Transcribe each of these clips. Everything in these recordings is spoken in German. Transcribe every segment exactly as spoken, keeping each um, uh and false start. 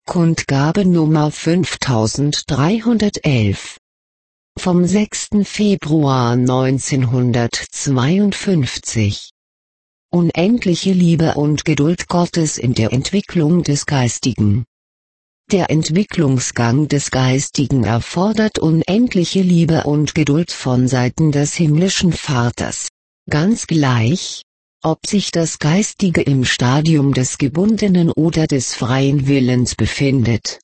Kundgabe Nummer fünftausenddreihundertelf vom sechsten Februar neunzehnhundertzweiundfünfzig. Unendliche Liebe und Geduld Gottes in der Entwicklung des Geistigen. Der Entwicklungsgang des Geistigen erfordert unendliche Liebe und Geduld von Seiten des himmlischen Vaters, ganz gleich, ob sich das Geistige im Stadium des gebundenen oder des freien Willens befindet.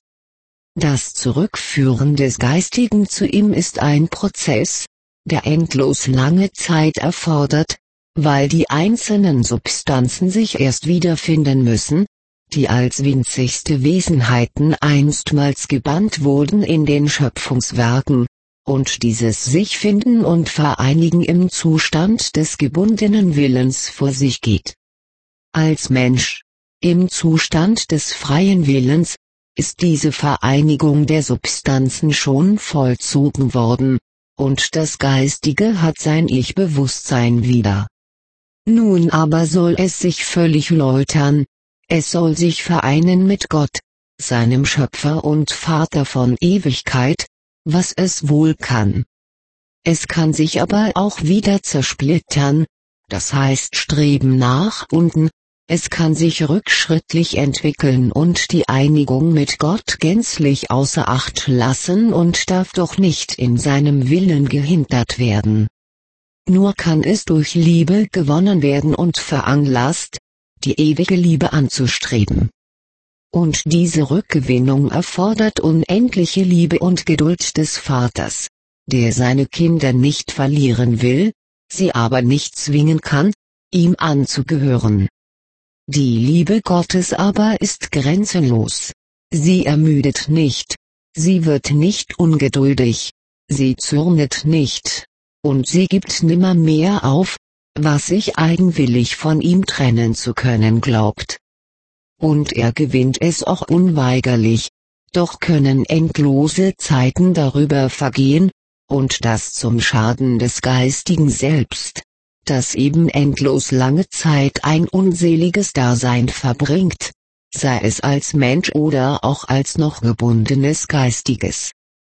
Das Zurückführen des Geistigen zu ihm ist ein Prozess, der endlos lange Zeit erfordert, weil die einzelnen Substanzen sich erst wiederfinden müssen, die als winzigste Wesenheiten einstmals gebannt wurden in den Schöpfungswerken, und dieses sich finden und vereinigen im Zustand des gebundenen Willens vor sich geht. Als Mensch, im Zustand des freien Willens, ist diese Vereinigung der Substanzen schon vollzogen worden, und das Geistige hat sein Ich-Bewusstsein wieder. Nun aber soll es sich völlig läutern, es soll sich vereinen mit Gott, seinem Schöpfer und Vater von Ewigkeit, was es wohl kann. Es kann sich aber auch wieder zersplittern, das heißt streben nach unten, es kann sich rückschrittlich entwickeln und die Einigung mit Gott gänzlich außer Acht lassen und darf doch nicht in seinem Willen gehindert werden. Nur kann es durch Liebe gewonnen werden und veranlasst, die ewige Liebe anzustreben. Und diese Rückgewinnung erfordert unendliche Liebe und Geduld des Vaters, der seine Kinder nicht verlieren will, sie aber nicht zwingen kann, ihm anzugehören. Die Liebe Gottes aber ist grenzenlos. Sie ermüdet nicht, sie wird nicht ungeduldig, sie zürnet nicht, und sie gibt nimmermehr auf, was sich eigenwillig von ihm trennen zu können glaubt. Und er gewinnt es auch unweigerlich, doch können endlose Zeiten darüber vergehen, und das zum Schaden des Geistigen selbst, das eben endlos lange Zeit ein unseliges Dasein verbringt, sei es als Mensch oder auch als noch gebundenes Geistiges.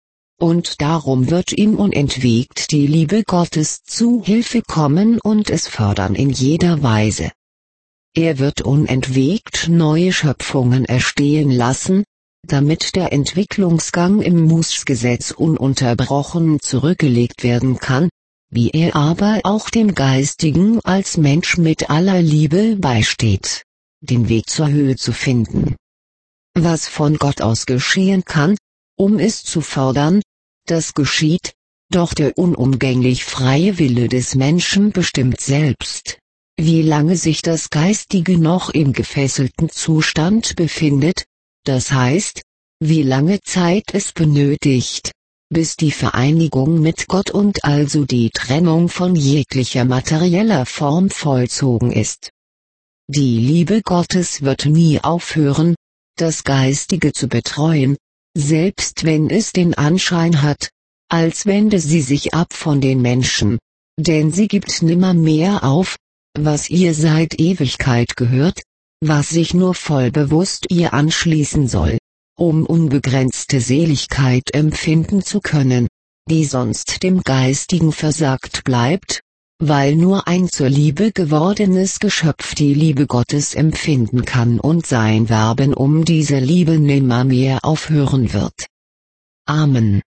Und darum wird ihm unentwegt die Liebe Gottes zu Hilfe kommen und es fördern in jeder Weise. Er wird unentwegt neue Schöpfungen erstehen lassen, damit der Entwicklungsgang im Mußgesetz ununterbrochen zurückgelegt werden kann, wie er aber auch dem Geistigen als Mensch mit aller Liebe beisteht, den Weg zur Höhe zu finden. Was von Gott aus geschehen kann, um es zu fördern, das geschieht, doch der unumgänglich freie Wille des Menschen bestimmt selbst, wie lange sich das Geistige noch im gefesselten Zustand befindet, das heißt, wie lange Zeit es benötigt, bis die Vereinigung mit Gott und also die Trennung von jeglicher materieller Form vollzogen ist. Die Liebe Gottes wird nie aufhören, das Geistige zu betreuen, selbst wenn es den Anschein hat, als wende sie sich ab von den Menschen, denn sie gibt nimmermehr auf, was ihr seit Ewigkeit gehört, was sich nur voll bewusst ihr anschließen soll, um unbegrenzte Seligkeit empfinden zu können, die sonst dem Geistigen versagt bleibt, weil nur ein zur Liebe gewordenes Geschöpf die Liebe Gottes empfinden kann und sein Werben um diese Liebe nimmermehr aufhören wird. Amen.